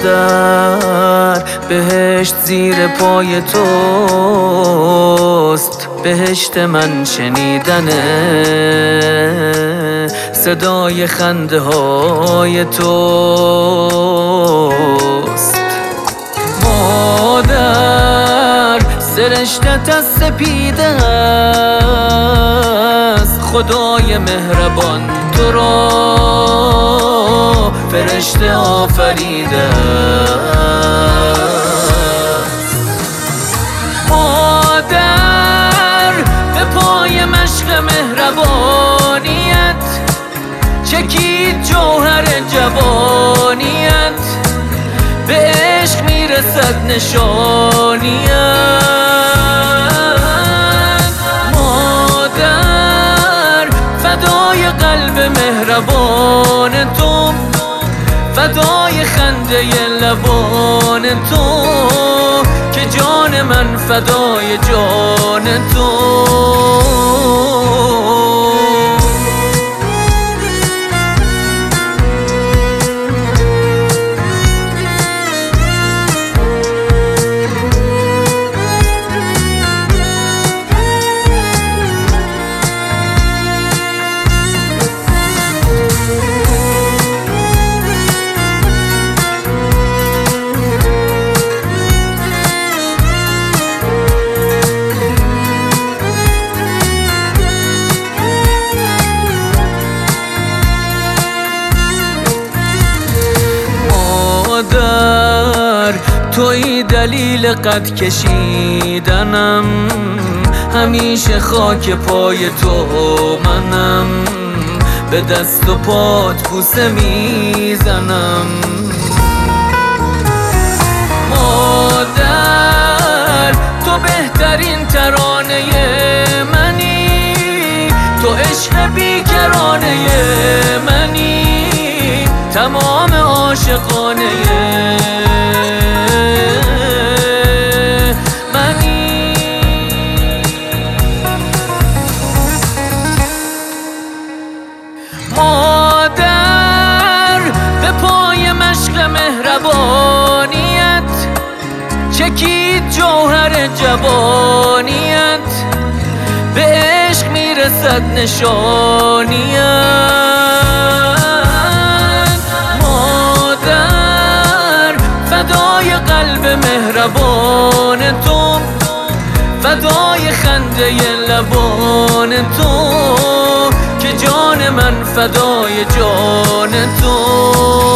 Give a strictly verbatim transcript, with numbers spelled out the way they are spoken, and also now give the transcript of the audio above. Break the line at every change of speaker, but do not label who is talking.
مادر بهشت زیر پای توست، بهشت من شنیدنه صدای خنده های توست. مادر سرشتت از سپیده است، خدای مهربان تو را فرشته آفریده است. مادر به پای مشق مهربانیت چکید جوهر جوانیت، به عشق میرسد نشانیت. مادر فدای قلب مهربان تو، فدای خنده لبان تو، که جان من فدای جان تو. توی دلیل قد کشیدنم، همیشه خاک پای تو منم، به دست و پات بوسه میزنم. مادر تو بهترین ترانه منی، تو عشق بیکرانه منی، تمام عاشقانه مادر به پای مشق مهربانیت چکید جوهر جوانیت، به عشق میرسد نشانیت. مادر فدای قلب مهربان تو، فدای خنده لبان تو، که جان من فدای جان تو.